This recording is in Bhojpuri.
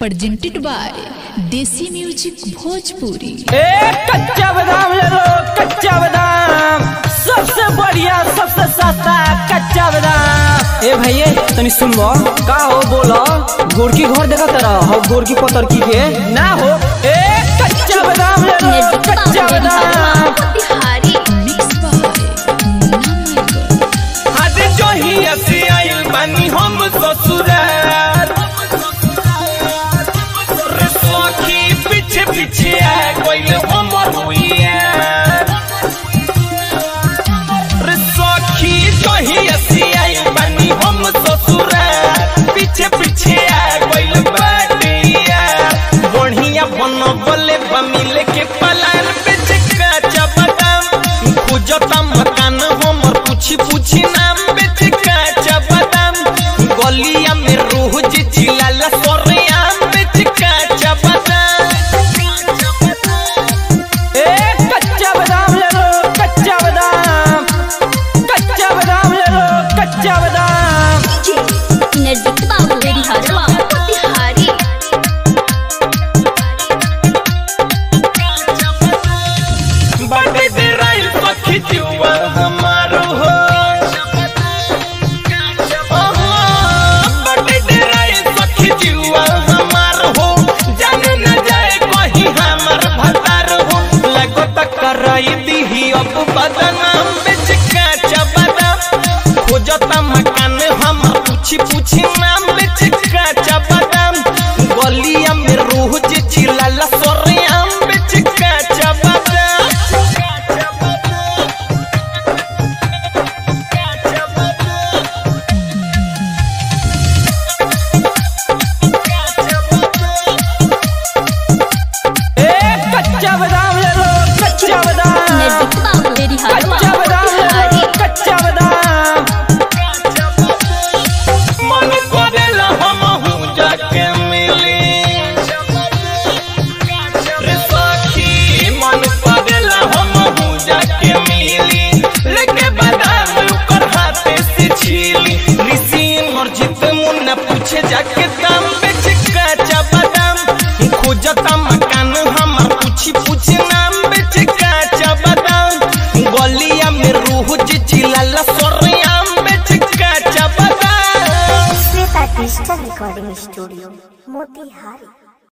presented by Desi music Bhojpuri. Kachcha Badam ले लो, कच्चा बादाम सबसे बढ़िया सबसे सस्ता कच्चा बादाम। ए भैया तनी सुनबो का हो बोलो, गोरकी घर देखा तरह हो, गोरकी पतरकी के ना हो। ए कच्चा बादाम ले लो, कच्चा बादाम बिहारी मिक्स बाय हाथ जो ही ऐसे आइल बनी हम ससुराल रे सखी पीछे पीछे आ कोई हमर हुइया रे सखी जो ही ऐसे आइल बनी हम ससुराल पीछे पीछे आ कोई बाटिया बढ़िया बनबले बमिले के पलान पे कच्चा बादाम खोजता मकान हमर पूछी पूछी नाम बेच कच्चा बादाम गलिया में रोज चिल्लाला सोरे आम बेच कच्चा बादाम। ए कच्चा बादाम ले लो, कच्चा बादाम, कच्चा बादाम ले लो, कच्चा बादाम। नजदीक बाबू मेरी हरवा बिहारी बड़े देराइल सखी जुआ हमारो हो, बड़े देराइल सखी जुआ हमारो हो, जाने न जाए कहीं हमर भतार हो, लगो तक कराई दी अब बदनाम बेच कच्चा बादाम खोजता मकान हम पूछी पूछी नाम बेच कच्चा बादाम गलिया में रोज चिल्लाला सोरे आम बेच कच्चा बादाम। कच्चा बादाम ले लो, कच्चा बादाम, नजदीक बाबू मेरी हरवा कच्चा बादाम ले लो, कच्चा बादाम। मन करेला हमहू जाके मिली रे सखी मन करेला हमहू जाके मिली लेके बादाम ओकर हाथे से छीली ऋषि मर्जित मुन्ना पूछे जाके दाम बेच कच्चा बादाम खोजता मकान हम पूछी पूछी नाम बेच कच्चा बादाम गलिया में रोज चिल्लाला सोरे आम बेच कच्चा बादाम। Shweta digital recording studio Motihari.